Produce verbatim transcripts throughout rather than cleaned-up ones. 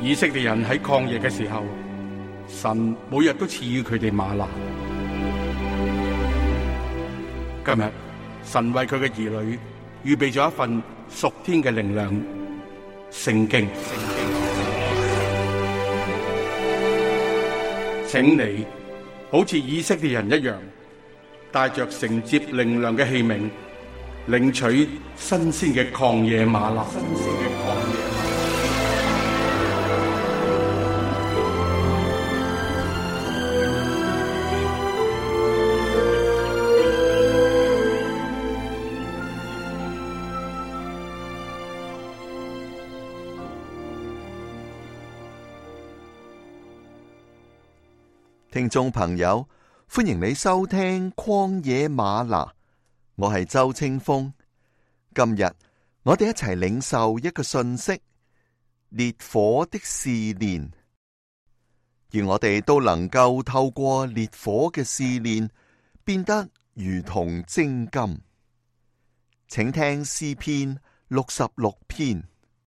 以色列人喺曠野嘅時候，神每日都賜予佢哋嗎哪。今日神為佢嘅兒女預備咗一份屬天嘅靈糧——聖經。請你好似以色列人一樣，帶着承接靈糧嘅器皿，領取新鮮嘅曠野嗎哪。 聽眾朋友，歡迎你收聽曠野嗎哪，我係周清風。今日我哋一齊領受一個訊息：烈火的試煉，而我哋都能夠透過烈火嘅試煉，變得如同精金。請聽詩篇六十六篇。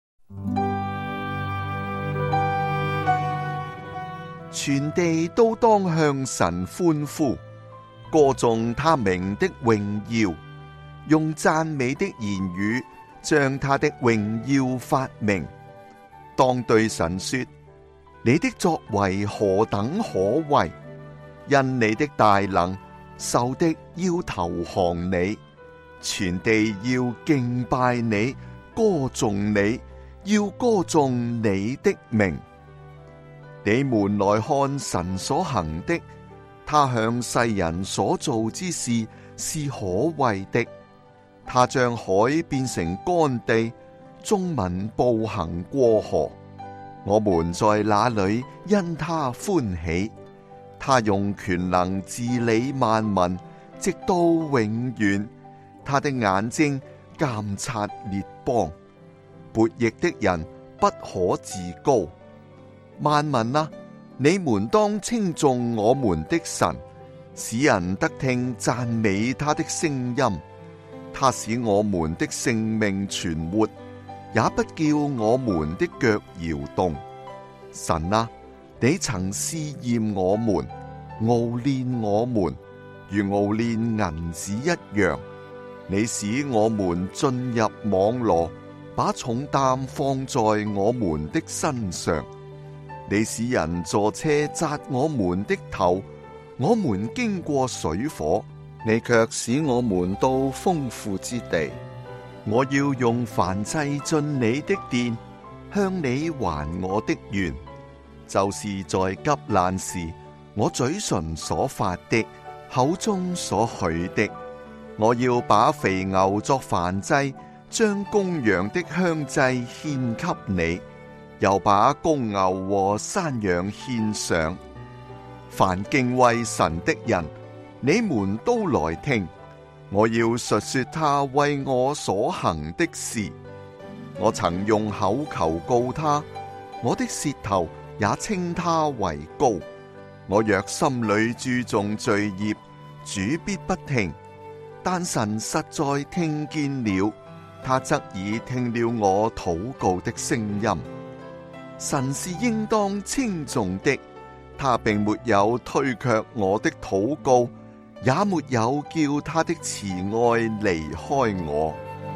全地都當向神歡呼，歌頌他名的榮耀，用讚美的言語將他的榮耀發明。當對神說：你的作為何等可畏！因你的大能，仇敵要投降你，全地要敬拜你，歌頌你，要歌頌你的名。你們來看神所行的，他向世人所做之事是可畏的。他將海變成乾地，眾民步行過河。我們在那裏因他歡喜。他用權能治理萬民，直到永遠。他的眼睛監察列邦，悖逆的人不可自高。萬民啊，你們當稱頌我們的神，使人得聽讚美他的聲音。他使我們的性命存活，也不叫我們的腳搖動。神啊，你曾試驗我們，熬煉我們，如熬煉銀子一樣。你使我們進入網羅，把重擔放在我們的身上。你使人坐車砸我們的頭，我們經過水火，你卻使我們到豐富之地。我要用燔祭進你的殿，向你還我的願，就是在急難時，我嘴唇所發的，口中所許的。我要把肥牛作燔祭，將公羊的香祭獻給你。又把公牛和山羊獻上。凡敬畏神的人，你們都來聽，我要述說他為我所行的事。我曾用口求告他，我的舌頭也稱他為高。我若心裏注重罪孽，主必不聽。但神實在聽見了，他側耳聽了我禱告的聲音。神是應當稱頌的，他並沒有推卻我的禱告，也沒有叫他的慈愛離開我。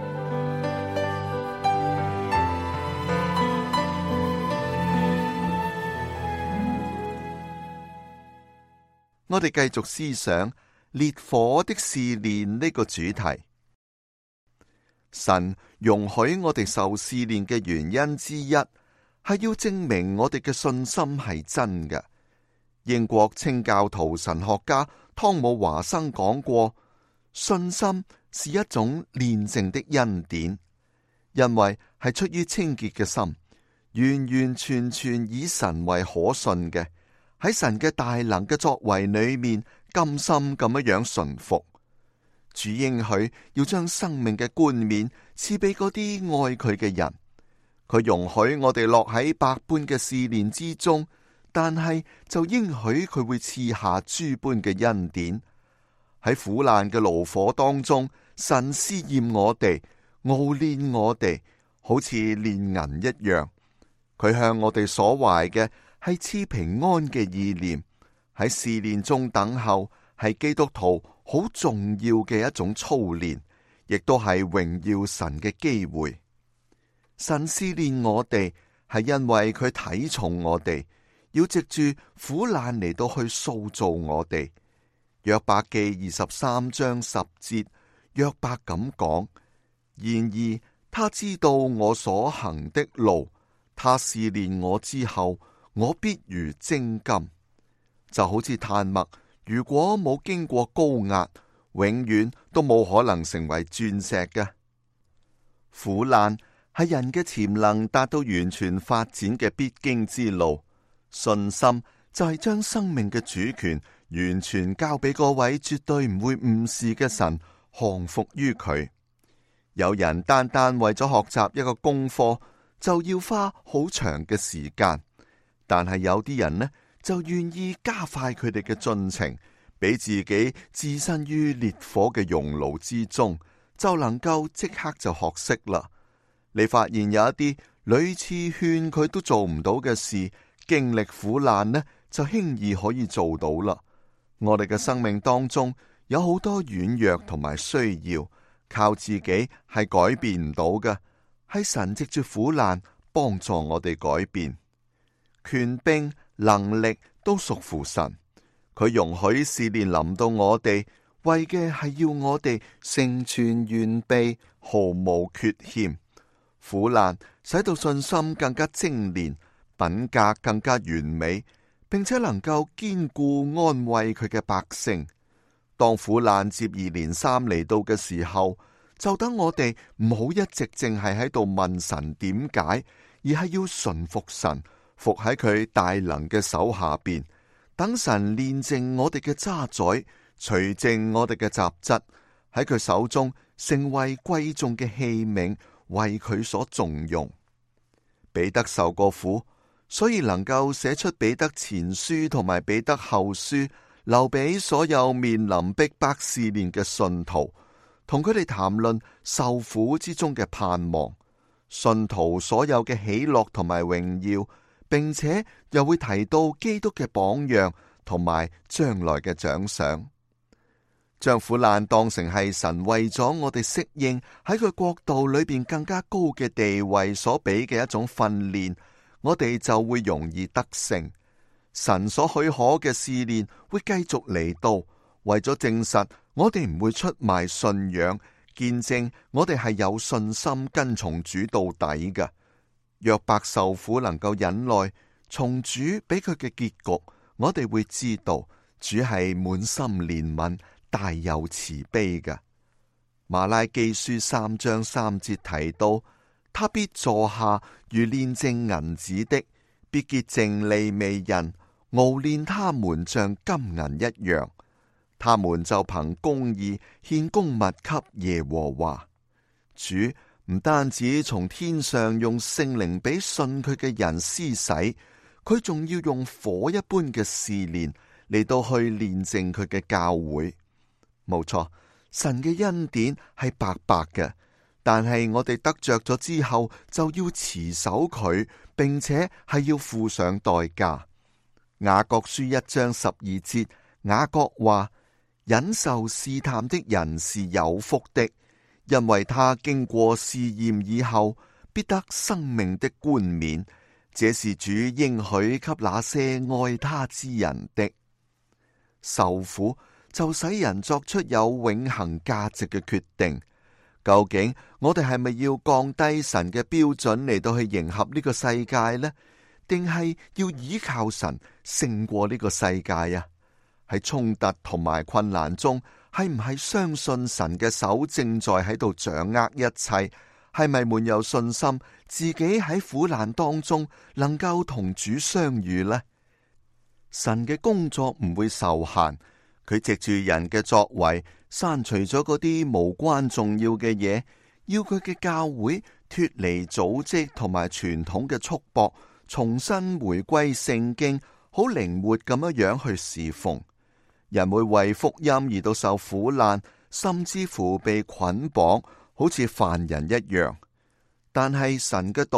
我哋繼續思想烈火的試煉呢個主題。神容許我哋受試煉嘅原因之一，係要證明我哋嘅信心係真嘅。英國清教徒神學家湯姆華生講過，信心是一種煉淨的恩典，因為係出於清潔嘅心，完完全全以神為可信嘅，喺神嘅大能嘅作為裏面甘心咁樣順服。主應許要將生命嘅冠冕賜俾嗰啲愛佢嘅人。佢容許我哋落喺百般嘅試煉之中，但係就應許佢會賜下諸般嘅恩典。喺苦難嘅爐火當中，神試驗我哋，熬煉我哋，好似煉銀一樣。 佢向我哋所懷嘅係賜平安嘅意念，喺試煉中等候係基督徒好重要嘅一種操練，亦都係榮耀神嘅機會。神試煉我哋係因為佢睇重我哋，要藉住苦難嚟到去塑造我哋。約伯記二十三章十節，約伯咁講：然而他知道我所行的路，他試煉我之後，我必如精金。就好似炭墨，如果冇經過高壓，永遠都冇可能成為鑽石嘅。苦難係人嘅潛能達到完全發展嘅必經之路。信心就係將生命嘅主權完全交俾嗰位絕對唔會誤事嘅神，降服於佢。有人單單為咗學習一個功課，就要花好長嘅時間，但係有啲人呢，就願意加快佢哋嘅進程，俾自己置身於烈火嘅熔爐之中，就能夠即刻就學識啦。你發現有一啲屢次勸佢都做唔到嘅事，經歷苦難呢，就輕易可以做到啦。我哋嘅生命當中有好多軟弱同埋需要，靠自己係改變唔到嘅，係神藉住苦難幫助我哋改變。權柄能力都屬乎神，佢容許試煉臨到我哋，為嘅係要我哋成全完備，毫無缺欠。苦難使到信心更加精煉，品格更加完美，並且能夠堅固安慰佢嘅百姓。當苦難接二連三嚟到嘅時候，就等我哋唔好一直淨係喺度問神點解，而係要順服神，服喺佢大能嘅手下邊，等神煉淨我哋嘅渣滓，除淨我哋嘅雜質，喺佢手中成為貴重嘅器皿，為佢所重用。彼得受過苦，所以能夠寫出彼得前書同埋彼得後書，留俾所有面臨逼迫試煉嘅信徒，同佢哋談論受苦之中嘅盼望，信徒所有嘅喜樂同埋榮耀，並且又會提到基督嘅榜樣同埋將來嘅獎賞。將苦難當成係神為咗我哋適應喺佢國度裏邊更加高嘅地位所俾嘅一種訓練，我哋就會容易得勝。神所許可嘅試煉會繼續嚟到，為咗證實我哋唔會出賣信仰，見證我哋係有信心跟從主到底嘅。約伯受苦能夠忍耐，從主俾佢嘅結局，我哋會知道主係滿心憐憫，大有慈悲嘅。馬拉基書三章三節提到，他必坐下如煉淨銀子的，必潔淨利未人，熬煉他們像金銀一樣。他們就憑公義獻供物給耶和華。主唔單止從天上用聖靈俾信佢嘅人施洗，佢仲要用火一般嘅試煉嚟到去煉淨佢嘅教會。冇錯，神嘅恩典係白白嘅，但係我哋得着咗之後就要持守佢，並且係要付上代價。雅各書一章十二節，雅各話：忍受試探的人是有福的，因為他經過試驗以後，必得生命的冠冕。這是主應許給那些愛他之人的。受苦就使人作出有永恆價值嘅決定。究竟我哋係咪要降低神嘅標準嚟到去迎合呢個世界呢？定係要依靠神勝過呢個世界啊？喺衝突同埋困難中，係唔係相信神嘅手正在喺度掌握一切？係咪滿有信心自己喺苦難當中能夠同主相遇呢？神嘅工作唔會受限。佢藉住人嘅作為，刪除咗嗰啲無關重要嘅嘢，要佢嘅教會脫離組織同埋傳統嘅束縛，重新回歸聖經，好靈活咁樣樣去侍奉。人會為福音而到受苦難，甚至乎被捆綁，好似犯人一樣。但係神嘅道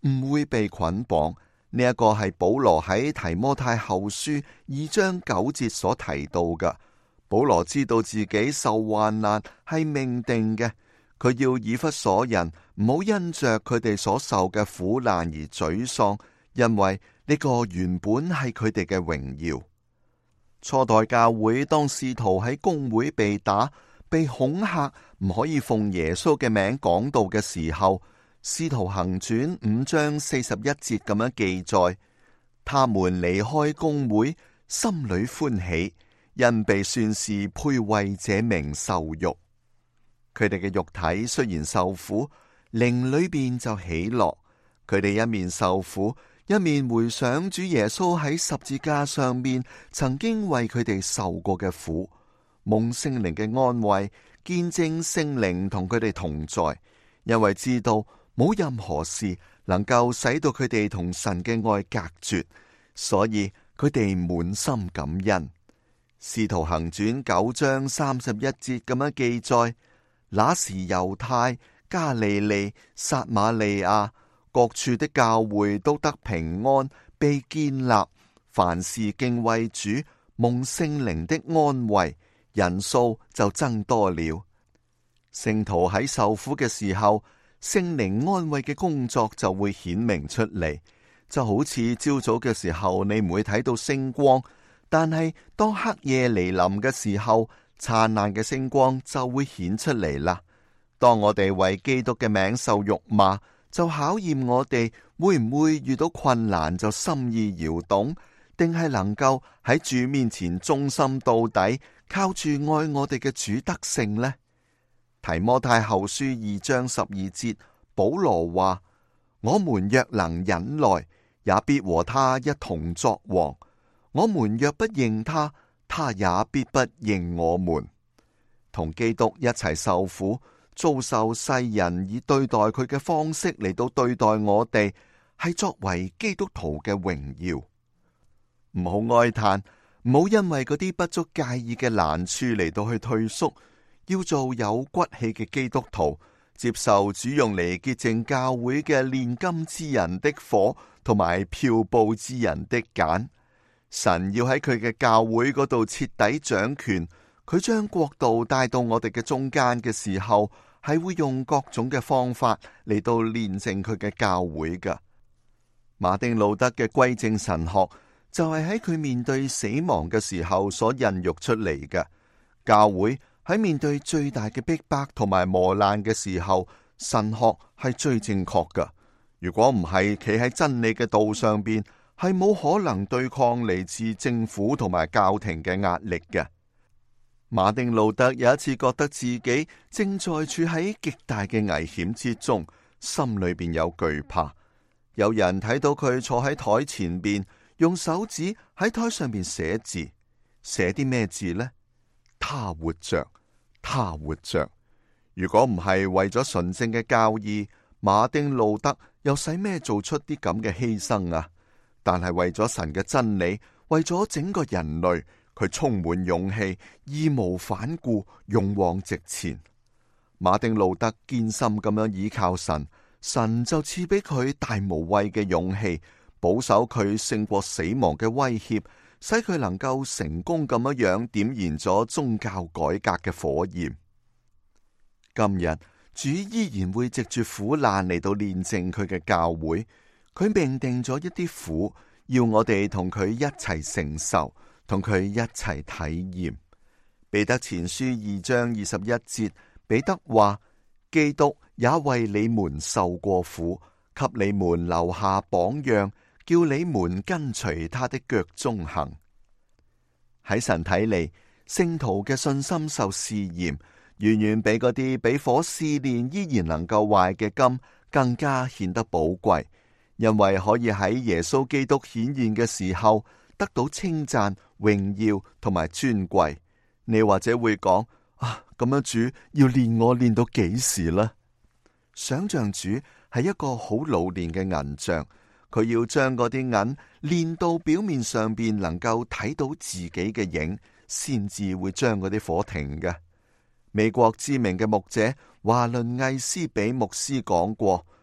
唔會被捆綁。呢一個係保羅喺提摩太後書二章九節所提到嘅。保羅知道自己受患難係命定嘅，佢要以弗所人唔好因着佢哋所受嘅苦難而沮喪，因為呢個原本係佢哋嘅榮耀。初代教會當使徒喺公會被打、被恐嚇，唔可以奉耶穌嘅名講道嘅時候，使徒行傳五章四十一節咁樣記載，他們離開公會，心裏歡喜，因被算是配為這名受辱。佢哋嘅肉體雖然受苦，靈裏邊就喜樂。佢哋一面受苦，一面回想主耶穌喺十字架上面曾經為佢哋受過嘅苦，蒙聖靈嘅安慰，見證聖靈同佢哋同在，因為知道冇任何事能夠使到佢哋同神嘅愛隔絕，所以佢哋滿心感恩。使徒行傳九章三十一節咁樣記載，那時猶太、加利利、撒瑪利亞各處的教會都得平安，被建立，凡事敬畏主，蒙聖靈的安慰，人數就增多了。聖徒喺受苦嘅時候，聖靈安慰嘅工作就會顯明出嚟，就好似朝早嘅時候你唔會睇到星光，但係當黑夜嚟臨嘅時候，燦爛嘅星光就會顯出嚟啦。當我哋為基督嘅名受辱罵，就考驗我哋會唔會遇到困難就心意搖動，定係能夠喺主面前忠心到底，靠住愛我哋嘅主得勝呢？提摩太後書二章十二節，保羅話：我們若能忍耐，也必和他一同作王；我們若不認他，他也必不認我們。同基督一齊受苦，遭受世人以對待佢嘅方式嚟到對待我哋，係作為基督徒嘅榮耀。唔好哀嘆，唔好因為嗰啲不足介意嘅難處嚟到去退縮。要做有骨氣嘅基督徒，接受主用嚟潔淨教會嘅煉金之人的火，同埋漂布之人的鹼。神要喺佢嘅教會嗰度徹底掌權，佢將國度帶到我哋嘅中間嘅時候，係會用各種嘅方法嚟到煉淨佢嘅教會㗎。馬丁路德嘅歸正神學就係喺佢面對死亡嘅時候所孕育出嚟嘅。教會喺面對最大嘅逼迫同埋磨難嘅時候，神學係最正確㗎。如果唔係企喺真理嘅道上邊，係冇可能對抗嚟自政府同埋教廷嘅壓力嘅。馬丁路德有一次覺得自己正在處喺極大嘅危險之中，心裏邊有懼怕。有人睇到佢坐喺台前邊，用手指喺台上邊寫字，寫啲咩字呢？他活着，他活着。如果唔係為咗純正嘅教義，馬丁路德又使咩做出啲咁嘅犧牲啊？但係為咗神嘅真理，為咗整個人類，佢充滿勇氣，義無反顧，勇往直前。馬丁路德堅心咁樣倚靠神，神就賜俾佢大無畏嘅勇氣，保守佢勝過死亡嘅威脅，使佢能夠成功咁樣樣點燃咗宗教改革嘅火焰。今日主依然會藉住苦難嚟到煉淨佢嘅教會，佢命定咗一啲苦，要我哋同佢一齊承受，同佢一齊體驗。彼得前書二章二十一節，彼得話：基督也為你們受過苦，給你們留下榜樣，叫你們跟隨他的腳蹤行。喺神睇嚟，聖徒嘅信心受試驗，遠遠比嗰啲俾火試煉依然能夠壞嘅金更加顯得寶貴，因為可以喺耶穌基督顯現嘅時候得到稱讚、榮耀同埋尊貴。你或者會講：啊，咁樣主要練我練到幾時呢？想象主係一個好老練嘅銀匠。佢要將嗰啲銀煉到表面上邊能夠睇到自己嘅影，先至會將嗰啲火停嘅。美國知名嘅牧者華倫艾斯比牧師講過：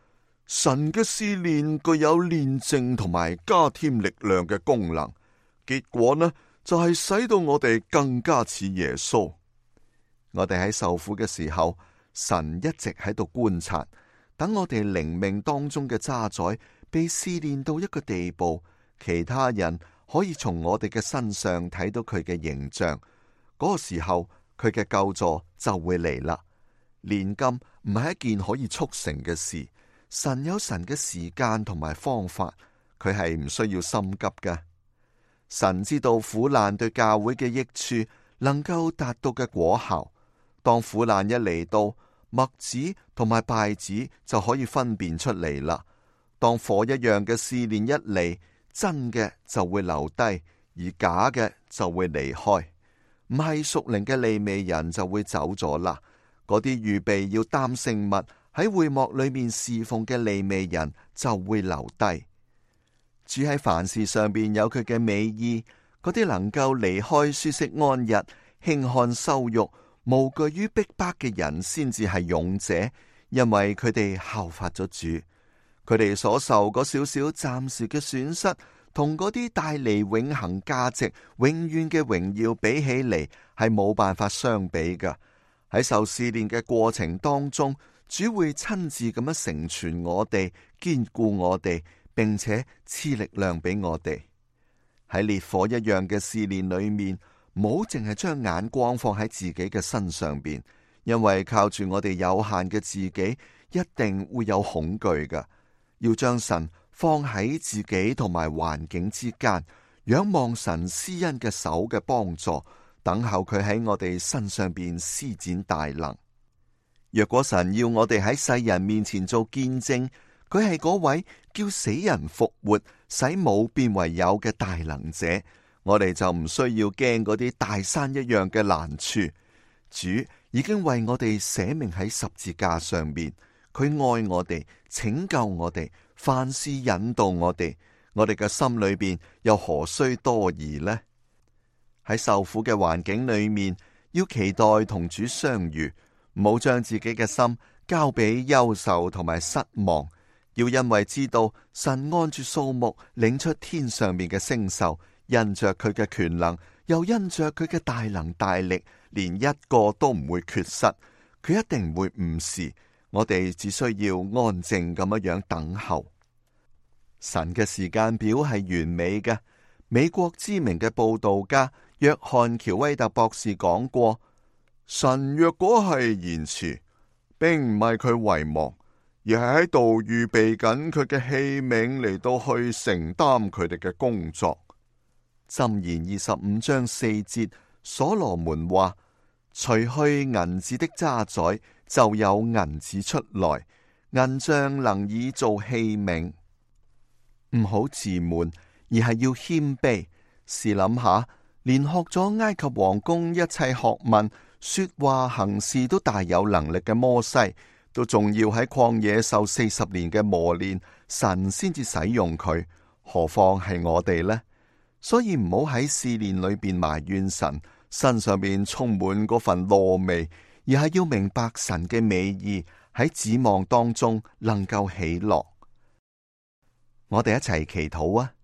神嘅試煉具有煉淨同埋加添力量嘅功能，結果呢就係使到我哋更加似耶穌。我哋喺受苦嘅時候，神一直喺度觀察，等我哋靈命當中嘅渣滓被試煉到一個地步，其他人可以從我哋嘅身上睇到佢嘅形象。嗰個時候，佢嘅救助就會嚟啦。煉金唔係一件可以速成嘅事，神有神嘅時間同埋方法，佢係唔需要心急嘅。神知道苦難對教會嘅益處，能夠達到嘅果效。當苦難一嚟到，麥子同埋稗子就可以分辨出嚟啦。當火一樣嘅試煉一嚟，真嘅就會留低，而假嘅就會離開。唔係屬靈嘅利未人就會走咗啦。嗰啲預備要擔聖物喺會幕裏面侍奉嘅利未人就會留低。主喺凡事上邊有佢嘅美意，嗰啲能夠離開舒適安逸、輕看羞辱、無懼於逼迫嘅人，先至係勇者，因為佢哋效法咗主。佢哋所受嗰少少暫時嘅損失，同嗰啲帶嚟永恆價值、永遠嘅榮耀比起嚟，係冇辦法相比噶。喺受試煉嘅過程當中，主會親自咁樣成全我哋、堅固我哋，並且賜力量俾我哋。喺烈火一樣嘅試煉裏面，唔好淨係將眼光放喺自己嘅身上邊，因為靠住我哋有限嘅自己，一定會有恐懼噶。要將神放喺自己同埋環境之間，仰望神施恩嘅手嘅幫助，等候佢喺我哋身上邊施展大能。若果神要我哋喺世人面前做見證，佢係嗰位叫死人復活、使冇變為有嘅大能者，我哋就唔需要驚嗰啲大山一樣嘅難處。主已經為我哋捨命喺十字架上面，佢愛我哋，拯救我哋，凡事引導我哋，我哋嘅心裏邊又何須多疑呢？喺受苦嘅環境裏面，要期待同主相遇，唔好將自己嘅心交俾憂愁同埋失望。要因為知道神按住數目領出天上面嘅星宿，因着佢嘅權能，又因着佢嘅大能大力，連一個都唔會缺失。佢一定唔會誤事，我哋只需要安靜咁樣樣等候。神嘅時間表係完美嘅。美國知名嘅佈道家約翰喬威特博士講過，神若果係延遲，並唔係佢遺忘，而係喺度預備緊佢嘅器皿嚟到去承擔佢哋嘅工作。箴言二十五章四節，所羅門話：除去銀子的渣滓，就有銀子出來，銀匠能以做器皿。唔好自滿，而係要謙卑。試諗下，連學咗埃及皇宮一切學問、說話行事都大有能力嘅摩西，都仲要喺曠野受四十年嘅磨練，神先至使用佢，何況係我哋呢？所以唔好喺試煉裏邊埋怨神，身上邊充滿嗰份燶味，而係要明白神嘅美意，喺指望當中能夠喜樂。我哋一齊祈禱啊！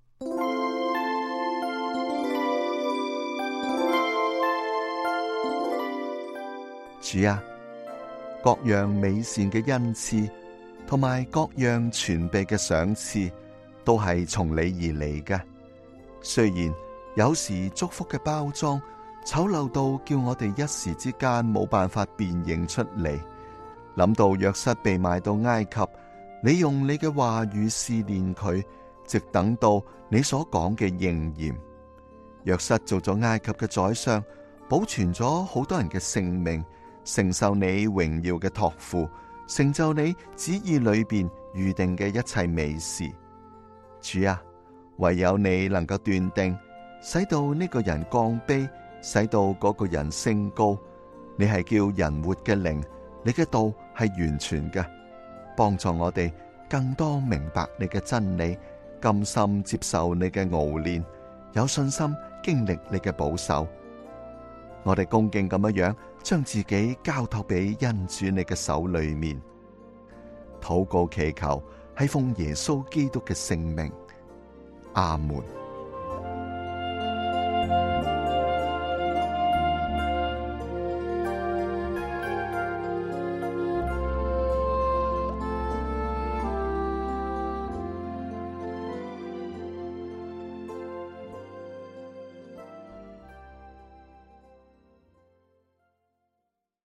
主啊，各樣美善嘅恩賜同埋各樣全備嘅賞賜，都係從你而嚟嘅。雖然有時祝福嘅包裝醜陋到叫我哋一時之間冇辦法辨認出嚟，諗到約瑟被賣到埃及，你用你嘅話語試煉佢，直等到你所講嘅應驗。約瑟做咗埃及嘅宰相，保存咗好多人嘅性命，承受你榮耀嘅託付，成就你旨意裏邊預定嘅一切美事。主啊，唯有你能夠斷定，使到呢個人降卑，使到嗰個人升高。你係叫人活嘅靈，你嘅道係完全嘅，幫助我哋更多明白你嘅真理，甘心接受你嘅熬煉，有信心經歷你嘅保守。我哋恭敬咁樣樣將自己交託俾恩主你嘅手裏面，禱告祈求係奉耶穌基督嘅聖名，阿門。